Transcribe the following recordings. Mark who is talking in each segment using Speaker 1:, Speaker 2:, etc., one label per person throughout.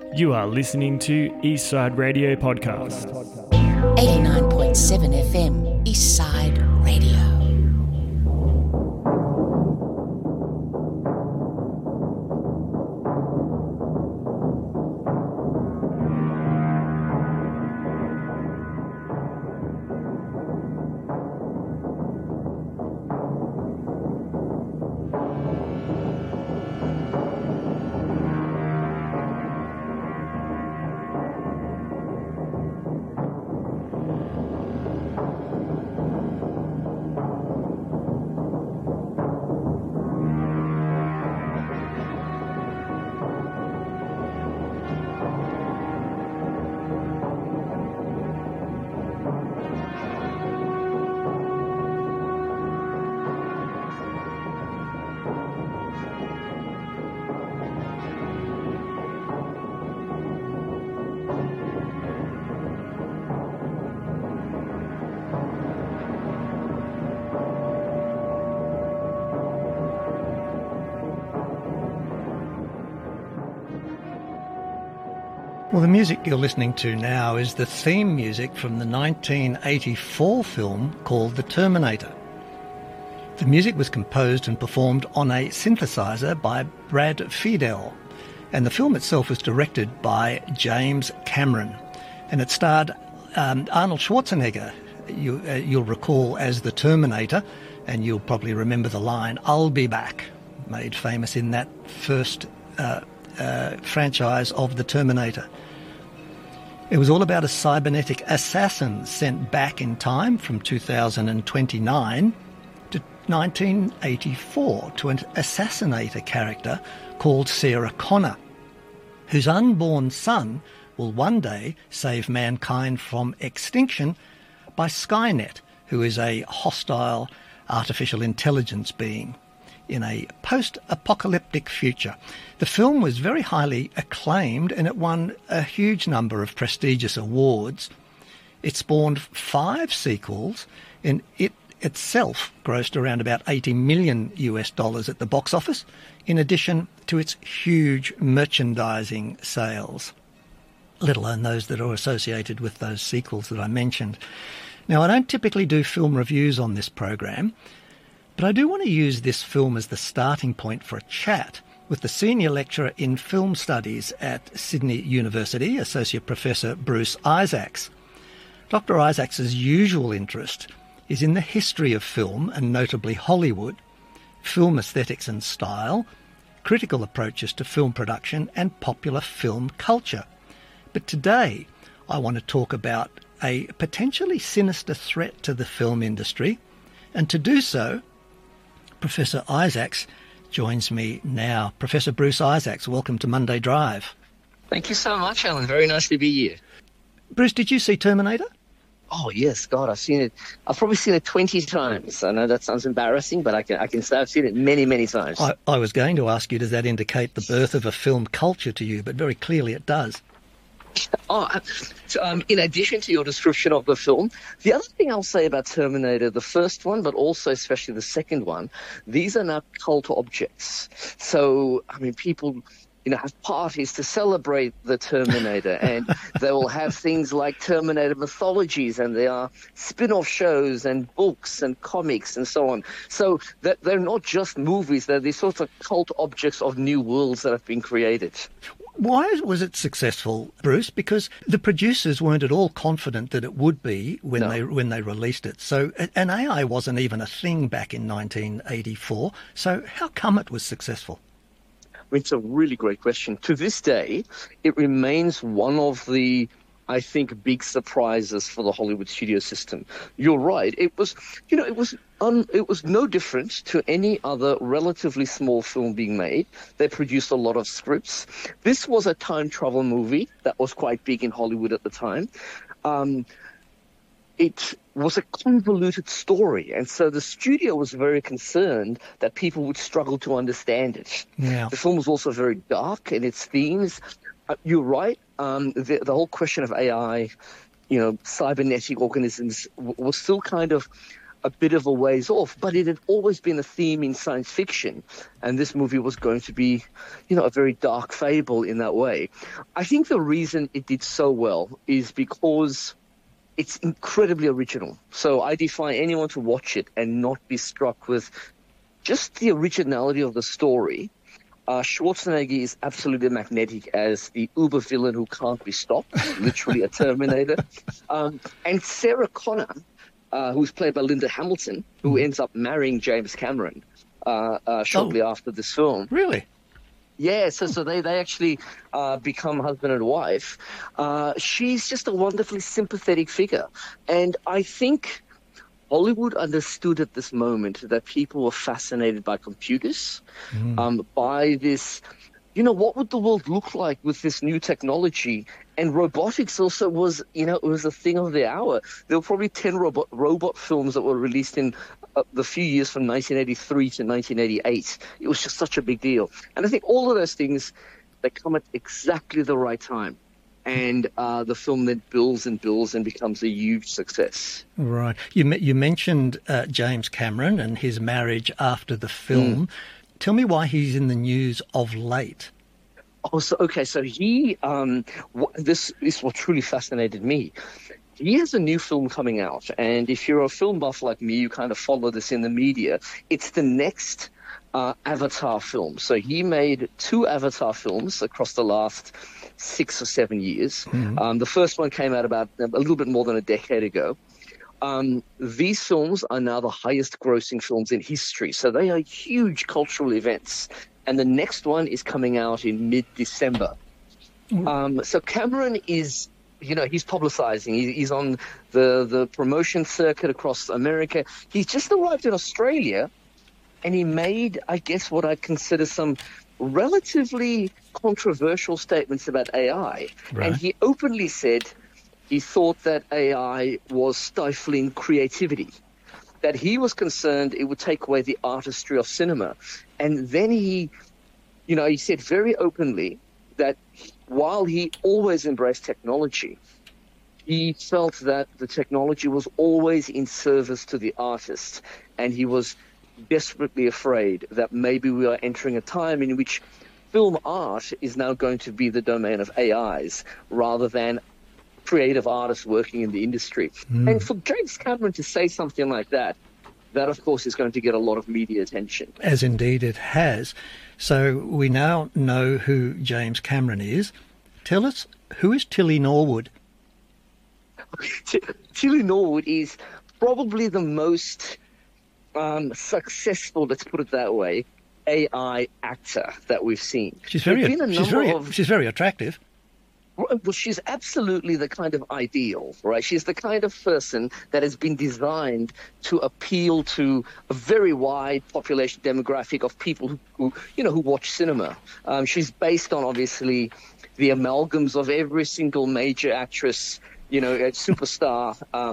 Speaker 1: You are listening to Eastside Radio Podcast.
Speaker 2: 89.7 FM, Eastside Radio.
Speaker 3: Well, the music you're listening to now is the theme music from the 1984 film called The Terminator. The music was composed and performed on a synthesizer by Brad Fiedel, and the film itself was directed by James Cameron, and it starred Arnold Schwarzenegger, you'll recall, as the Terminator, and you'll probably remember the line, "I'll be back," made famous in that first franchise of the Terminator. It was all about a cybernetic assassin sent back in time from 2029 to 1984 to assassinate a character called Sarah Connor, whose unborn son will one day save mankind from extinction by Skynet, who is a hostile artificial intelligence being in a post-apocalyptic future. The film was very highly acclaimed and it won a huge number of prestigious awards. It spawned 5 sequels and it itself grossed around about $80 million at the box office, in addition to its huge merchandising sales, let alone those that are associated with those sequels that I mentioned. Now, I don't typically do film reviews on this program, but I do want to use this film as the starting point for a chat with the Senior Lecturer in Film Studies at Sydney University, Associate Professor Bruce Isaacs. Dr. Isaacs' usual interest is in the history of film, and notably Hollywood, film aesthetics and style, critical approaches to film production, and popular film culture. But today, I want to talk about a potentially sinister threat to the film industry, and to do so, Professor Isaacs joins me now. Professor Bruce Isaacs, welcome to Monday Drive.
Speaker 4: Thank you so much, Alan. Very nice to be here.
Speaker 3: Bruce, did you see Terminator?
Speaker 4: Oh, yes. God, I've seen it. I've probably seen it 20 times. I know that sounds embarrassing, but I can say I've seen it many, many times.
Speaker 3: I was going to ask you, does that indicate the birth of a film culture to you? But very clearly it does.
Speaker 4: In addition to your description of the film, the other thing I'll say about Terminator, the first one, but also especially the second one, these are now cult objects. So, I mean, people, have parties to celebrate the Terminator, and they will have things like Terminator mythologies, and there are spin-off shows and books and comics and so on. So they're not just movies, they're these sorts of cult objects of new worlds that have been created.
Speaker 3: Why was it successful, Bruce? Because the producers weren't at all confident that it would be when they released it. So, and AI wasn't even a thing back in 1984. So how come it was successful?
Speaker 4: It's a really great question. To this day, it remains one of the, I think, big surprises for the Hollywood studio system. You're right. It was no different to any other relatively small film being made. They produced a lot of scripts. This was a time travel movie that was quite big in Hollywood at the time. It was a convoluted story, and so the studio was very concerned that people would struggle to understand it.
Speaker 3: Yeah.
Speaker 4: The film was also very dark in its themes. You're right. The whole question of AI, cybernetic organisms was still kind of a bit of a ways off, but it had always been a theme in science fiction, and this movie was going to be, a very dark fable in that way. I think the reason it did so well is because it's incredibly original. So I defy anyone to watch it and not be struck with just the originality of the story. Schwarzenegger is absolutely magnetic as the uber villain who can't be stopped, literally a Terminator. And Sarah Connor, who's played by Linda Hamilton, who ends up marrying James Cameron shortly after this film.
Speaker 3: Really?
Speaker 4: Yeah, so they actually become husband and wife. She's just a wonderfully sympathetic figure. And I think Hollywood understood at this moment that people were fascinated by computers, by this, what would the world look like with this new technology? And robotics also was, it was a thing of the hour. There were probably 10 robot films that were released in the few years from 1983 to 1988. It was just such a big deal. And I think all of those things, they come at exactly the right time. And the film then builds and builds and becomes a huge success.
Speaker 3: Right. You mentioned James Cameron and his marriage after the film. Tell me why he's in the news of late.
Speaker 4: Oh, so he, this is what truly fascinated me. He has a new film coming out, and if you're a film buff like me, you kind of follow this in the media. It's the next Avatar film. So he made 2 Avatar films across the last 6 or 7 years. The first one came out about a little bit more than a decade ago. These films are now the highest grossing films in history. So they are huge cultural events. And the next one is coming out in mid-December. So Cameron is, he's publicizing. He's on the promotion circuit across America. He's just arrived in Australia, and he made, I guess, what I'd consider some relatively controversial statements about AI. Right. And he openly said he thought that AI was stifling creativity, that he was concerned it would take away the artistry of cinema. And then he said very openly that while he always embraced technology, he felt that the technology was always in service to the artist, and he was desperately afraid that maybe we are entering a time in which film art is now going to be the domain of AIs rather than creative artists working in the industry. And for James Cameron to say something like that, of course is going to get a lot of media attention. As
Speaker 3: indeed it has. So we now know who James Cameron is. Tell us, who is Tilly Norwood?
Speaker 4: Tilly Norwood is probably the most successful, let's put it that way, AI actor that we've seen.
Speaker 3: She's very attractive.
Speaker 4: Well, she's absolutely the kind of ideal, right? She's the kind of person that has been designed to appeal to a very wide population demographic of people who watch cinema. She's based on, obviously, the amalgams of every single major actress, a superstar,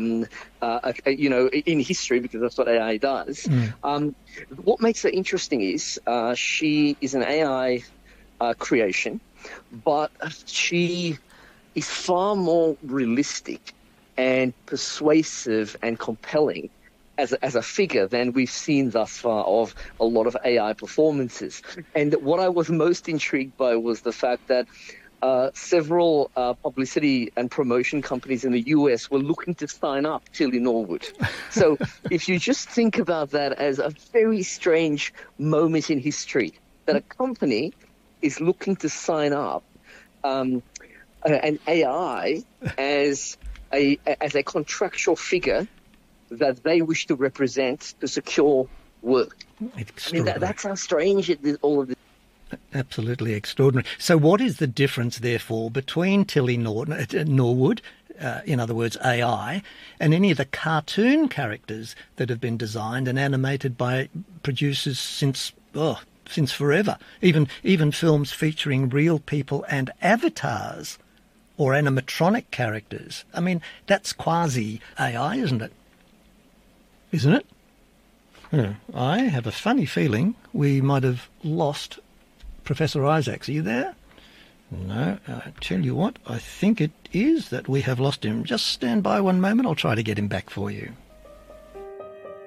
Speaker 4: in history, because that's what AI does. What makes her interesting is she is an AI creation, but she is far more realistic and persuasive and compelling as a figure than we've seen thus far of a lot of AI performances. And what I was most intrigued by was the fact that several publicity and promotion companies in the US were looking to sign up Tilly Norwood. So if you just think about that as a very strange moment in history, that a company is looking to sign up an AI as a contractual figure that they wish to represent to secure work. I mean, that's how strange all of this.
Speaker 3: Absolutely extraordinary. So what is the difference, therefore, between Tilly Norwood, in other words, AI, and any of the cartoon characters that have been designed and animated by producers since forever? Even films featuring real people and avatars or animatronic characters. I mean, that's quasi-AI, isn't it? Isn't it? I have a funny feeling we might have lost Professor Isaacs. Are you there? No, I tell you what, I think it is that we have lost him. Just stand by one moment, I'll try to get him back for you.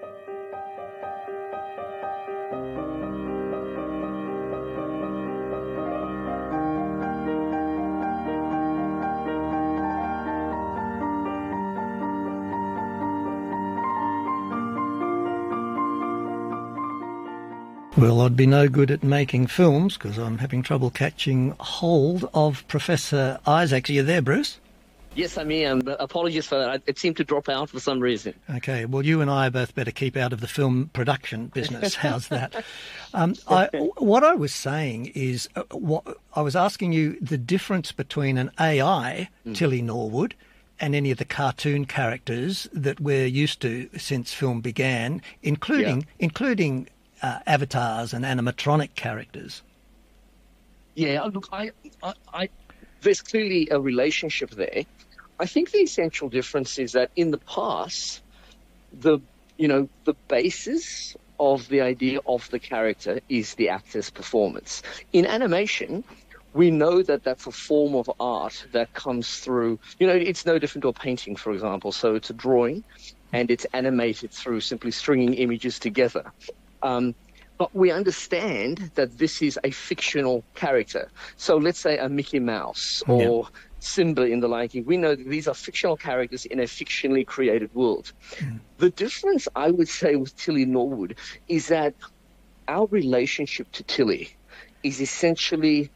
Speaker 3: Well, I'd be no good at making films because I'm having trouble catching hold of Professor Isaacs. Are you there, Bruce?
Speaker 4: Yes, I am. Apologies for that. It seemed to drop out for some reason.
Speaker 3: Okay, well, you and I are both better keep out of the film production business. How's that? What I was saying is, I was asking you the difference between an AI, Tilly Norwood, and any of the cartoon characters that we're used to since film began, including avatars and animatronic characters.
Speaker 4: Yeah, look, there's clearly a relationship there. I think the essential difference is that in the past, the basis of the idea of the character is the actor's performance. In animation, we know that that's a form of art that comes through, it's no different to a painting, for example. So it's a drawing and it's animated through simply stringing images together. But we understand that this is a fictional character. So let's say a Mickey Mouse or Simba in The Lion King. We know that these are fictional characters in a fictionally created world. The difference, I would say, with Tilly Norwood is that our relationship to Tilly is essentially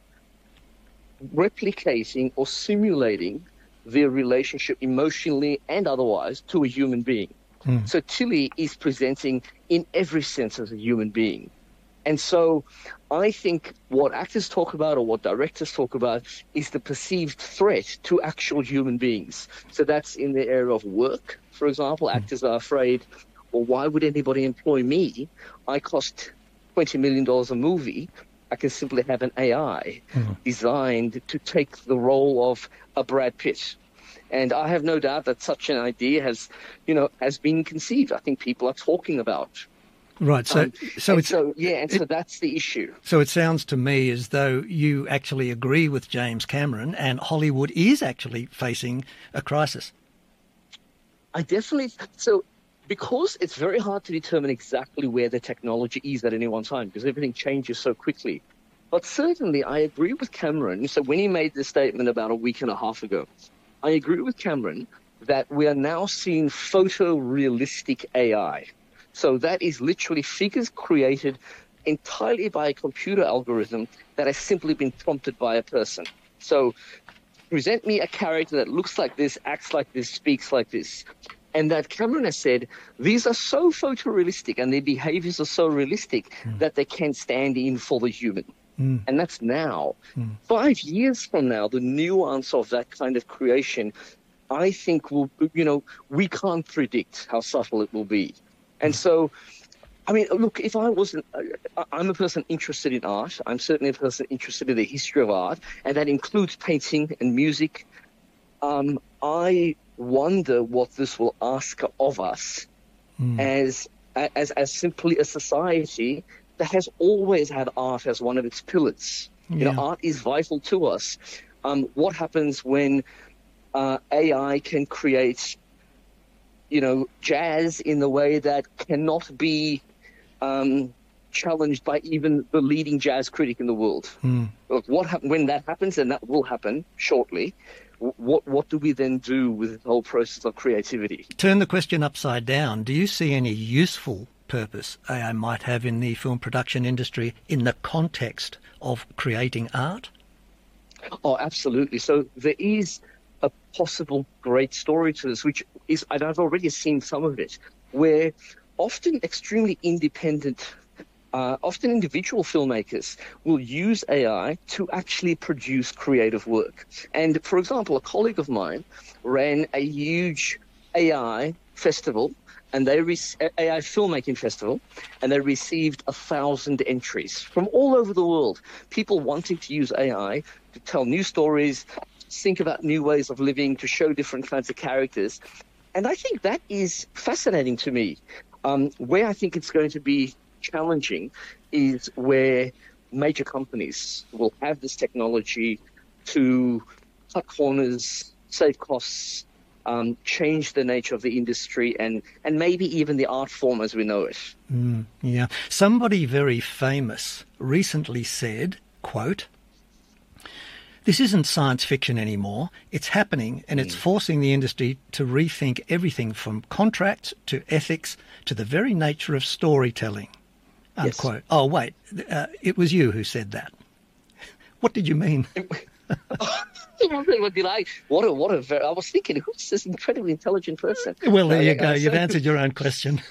Speaker 4: replicating or simulating their relationship emotionally and otherwise to a human being. So Tilly is presenting in every sense as a human being. And so I think what actors talk about or what directors talk about is the perceived threat to actual human beings. So that's in the area of work, for example. Actors are afraid, well, why would anybody employ me? I cost $20 million a movie. I can simply have an AI designed to take the role of a Brad Pitt. And I have no doubt that such an idea has been conceived. I think people are talking about.
Speaker 3: Right. So
Speaker 4: that's the issue.
Speaker 3: So it sounds to me as though you actually agree with James Cameron and Hollywood is actually facing a crisis.
Speaker 4: I definitely. So because it's very hard to determine exactly where the technology is at any one time because everything changes so quickly. But certainly I agree with Cameron. So when he made this statement about a week and a half ago, I agree with Cameron that we are now seeing photorealistic AI. So that is literally figures created entirely by a computer algorithm that has simply been prompted by a person. So present me a character that looks like this, acts like this, speaks like this. And that Cameron has said, these are so photorealistic and their behaviors are so realistic that they can stand in for the human. And that's now. 5 years from now, the nuance of that kind of creation, I think we can't predict how subtle it will be. And so, I mean, look, if I wasn't, I'm a person interested in art. I'm certainly a person interested in the history of art, and that includes painting and music. I wonder what this will ask of us as simply a society that has always had art as one of its pillars. Art is vital to us. What happens when AI can create, jazz in the way that cannot be challenged by even the leading jazz critic in the world? When that happens, and that will happen shortly, what do we then do with the whole process of creativity?
Speaker 3: Turn the question upside down. Do you see any useful purpose AI might have in the film production industry in the context of creating art?
Speaker 4: Oh, absolutely. So there is a possible great story to this, which is, and I've already seen some of it, where often extremely independent, often individual filmmakers will use AI to actually produce creative work. And for example, a colleague of mine ran a huge AI festival, and AI filmmaking festival, and they received 1,000 entries from all over the world. People wanting to use AI to tell new stories, think about new ways of living, to show different kinds of characters. And I think that is fascinating to me. Where I think it's going to be challenging is where major companies will have this technology to cut corners, save costs, change the nature of the industry and maybe even the art form as we know it.
Speaker 3: Yeah. Somebody very famous recently said, quote, "This isn't science fiction anymore. It's happening, and it's forcing the industry to rethink everything from contracts to ethics to the very nature of storytelling." unquote.
Speaker 4: Yes.
Speaker 3: Oh, wait, it was you who said that. What did you mean?
Speaker 4: What did I? I was thinking, who's this incredibly intelligent person?
Speaker 3: Well, there you go. You've answered your own question.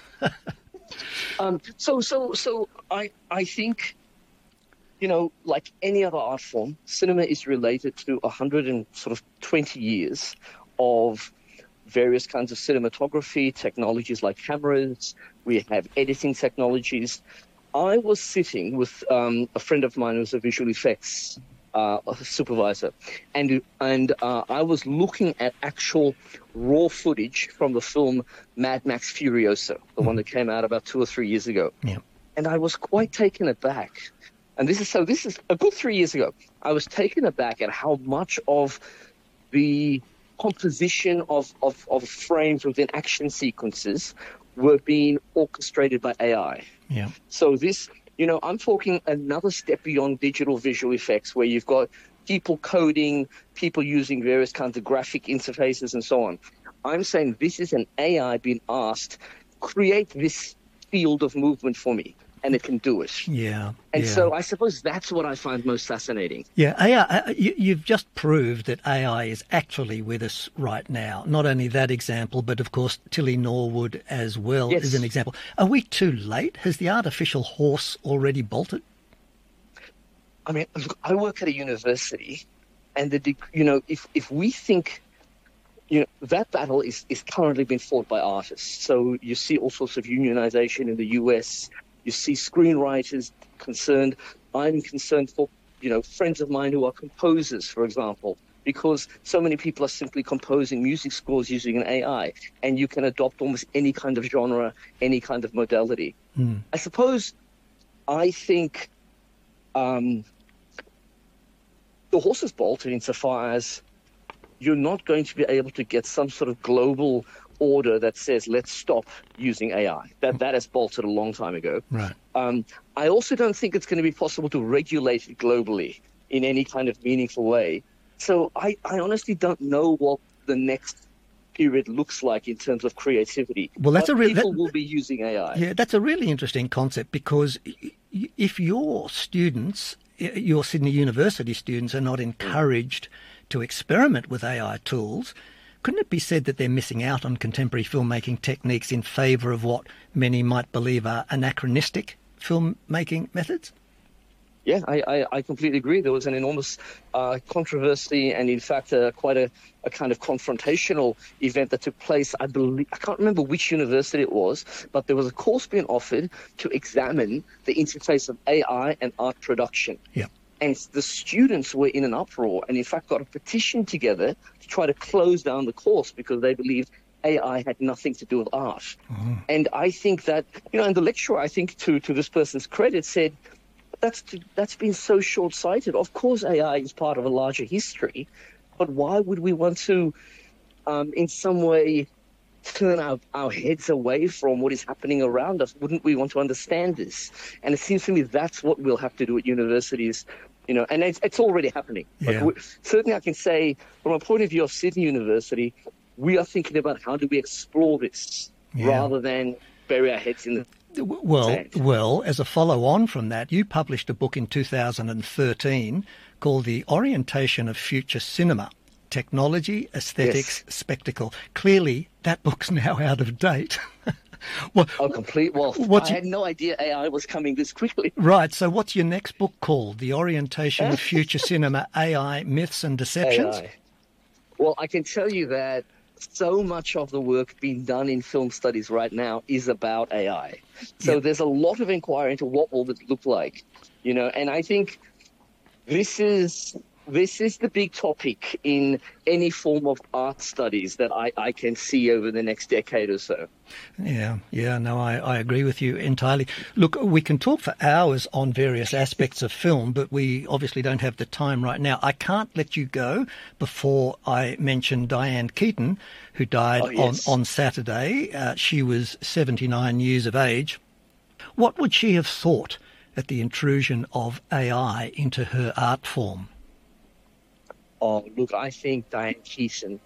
Speaker 4: So I think, like any other art form, cinema is related to 120 years of various kinds of cinematography, technologies like cameras. We have editing technologies. I was sitting with a friend of mine who's a visual effects supervisor, and I was looking at actual raw footage from the film Mad Max Furiosa, the one that came out about 2 or 3 years ago.
Speaker 3: Yeah.
Speaker 4: And I was quite taken aback. And this is a good 3 years ago. I was taken aback at how much of the composition of frames within action sequences were being orchestrated by AI.
Speaker 3: Yeah.
Speaker 4: So this, I'm talking another step beyond digital visual effects, where you've got people coding, people using various kinds of graphic interfaces and so on. I'm saying this is an AI being asked, create this field of movement for me, and it can do it.
Speaker 3: Yeah.
Speaker 4: And so I suppose that's what I find most fascinating.
Speaker 3: Yeah, AI, you've just proved that AI is actually with us right now. Not only that example, but of course Tilly Norwood as well is an example. Are we too late? Has the artificial horse already bolted?
Speaker 4: I mean, I work at a university, and if we think, that battle is currently being fought by artists. So you see all sorts of unionization in the US. You see screenwriters concerned. I'm concerned for, friends of mine who are composers, for example, because so many people are simply composing music scores using an AI, and you can adopt almost any kind of genre, any kind of modality. I think the horse is bolted insofar as you're not going to be able to get some sort of global order that says, let's stop using AI. That has bolted a long time ago.
Speaker 3: Right.
Speaker 4: I also don't think it's going to be possible to regulate it globally in any kind of meaningful way. So I honestly don't know what the next period looks like in terms of creativity.
Speaker 3: Well,
Speaker 4: people will be using AI.
Speaker 3: Yeah, that's a really interesting concept, because if your students, your Sydney University students, are not encouraged to experiment with AI tools, couldn't it be said that they're missing out on contemporary filmmaking techniques in favour of what many might believe are anachronistic filmmaking methods?
Speaker 4: Yeah, I completely agree. There was an enormous controversy and, in fact, quite a kind of confrontational event that took place. I can't remember which university it was, but there was a course being offered to examine the interface of AI and art production.
Speaker 3: Yeah.
Speaker 4: And the students were in an uproar and, in fact, got a petition together to try to close down the course because they believed AI had nothing to do with art. And I think that, and the lecturer, I think, to this person's credit, said, that's been so short-sighted. Of course, AI is part of a larger history, but why would we want to, in some way, turn our heads away from what is happening around us? Wouldn't we want to understand this? And it seems to me that's what we'll have to do at universities, and it's already happening.
Speaker 3: Yeah.
Speaker 4: Certainly I can say, from a point of view of Sydney University, we are thinking about how do we explore this rather than bury our heads in the
Speaker 3: Well, as a follow-on from that, you published a book in 2013 called The Orientation of Future Cinema, Technology, Aesthetics, Spectacle. Clearly, that book's now out of date.
Speaker 4: I had no idea AI was coming this quickly.
Speaker 3: Right, so what's your next book called? The Orientation of Future Cinema, AI, Myths and Deceptions?
Speaker 4: AI. Well, I can tell you that so much of the work being done in film studies right now is about AI. So there's a lot of inquiry into what will it look like, and I think this is the big topic in any form of art studies that I can see over the next decade or so. I agree with you entirely. Look, we can talk for hours on various aspects of film, but we obviously don't have the time right now. I can't let you go before I mention Diane Keaton, who died on Saturday. She was 79 years of age. What would she have thought at the intrusion of AI into her art form? Oh, look, I think Diane Keaton,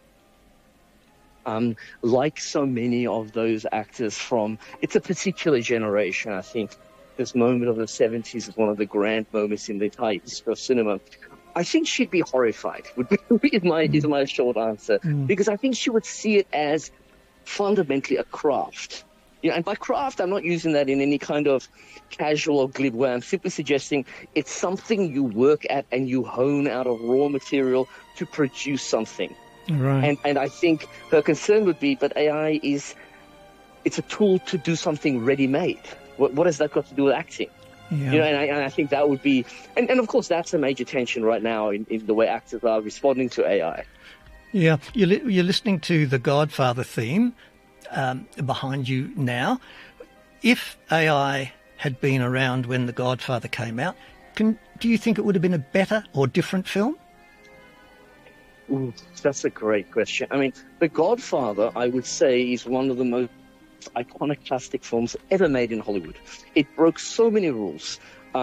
Speaker 4: like so many of those actors it's a particular generation, I think, this moment of the 70s as one of the grand moments in the entire history of cinema. I think she'd be horrified, is my short answer, because I think she would see it as fundamentally a craft. And by craft, I'm not using that in any kind of casual or glib way. I'm simply suggesting it's something you work at and you hone out of raw material to produce something.
Speaker 3: Right.
Speaker 4: And I think her concern would be, but AI it's a tool to do something ready-made. What has that got to do with acting?
Speaker 3: Yeah.
Speaker 4: And I think that would be, and of course that's a major tension right now in the way actors are responding to AI.
Speaker 3: Yeah, you're listening to the Godfather theme behind you now. If AI had been around when the Godfather came out, do you think it would have been a better or different film?
Speaker 4: Ooh, that's a great question. I mean, The Godfather, I would say, is one of the most iconoclastic films ever made in Hollywood. It broke so many rules.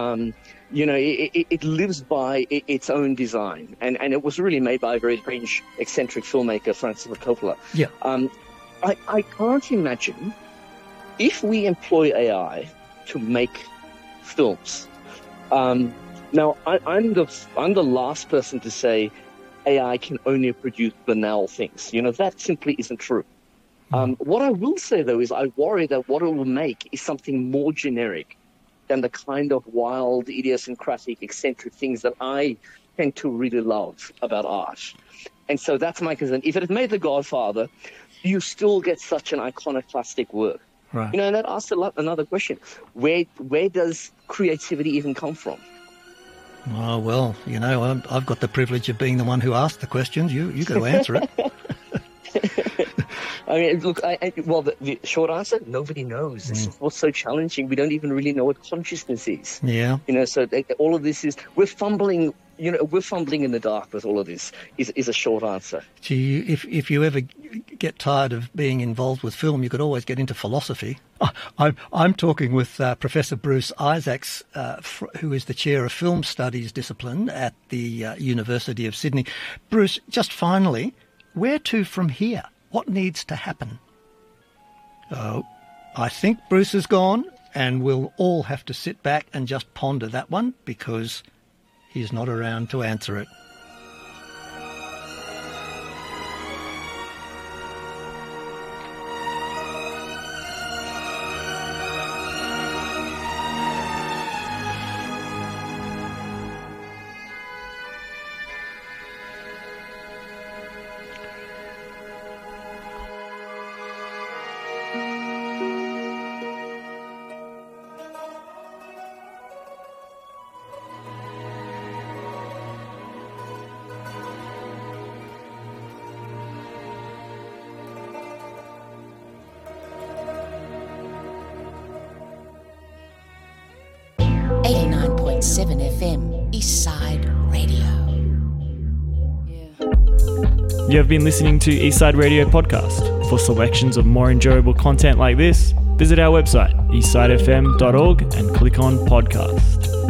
Speaker 4: It lives by its own design, and it was really made by a very strange, eccentric filmmaker, Francis Ford Coppola.
Speaker 3: Yeah.
Speaker 4: I can't imagine if we employ AI to make films. Now, I'm the last person to say AI can only produce banal things. That simply isn't true. What I will say, though, is I worry that what it will make is something more generic than the kind of wild, idiosyncratic, eccentric things that I tend to really love about art. And so that's my concern. If it had made The Godfather, you still get such an iconoclastic work.
Speaker 3: Right.
Speaker 4: And that asks another question. Where does creativity even come from?
Speaker 3: Oh, well, I've got the privilege of being the one who asked the questions. You got to answer it.
Speaker 4: I mean, look, the short answer, nobody knows. This is what's so challenging. We don't even really know what consciousness is.
Speaker 3: Yeah.
Speaker 4: So all of this we're fumbling in the dark with all of this, is a short answer.
Speaker 3: Gee, if you ever get tired of being involved with film, you could always get into philosophy. I'm talking with Professor Bruce Isaacs, who is the chair of film studies discipline at the University of Sydney. Bruce, just finally, where to from here? What needs to happen? Oh, I think Bruce is gone, and we'll all have to sit back and just ponder that one because he's not around to answer it.
Speaker 2: FM, Eastside Radio.
Speaker 1: You have been listening to Eastside Radio Podcast. For selections of more enjoyable content like this, visit our website, eastsidefm.org, and click on Podcast.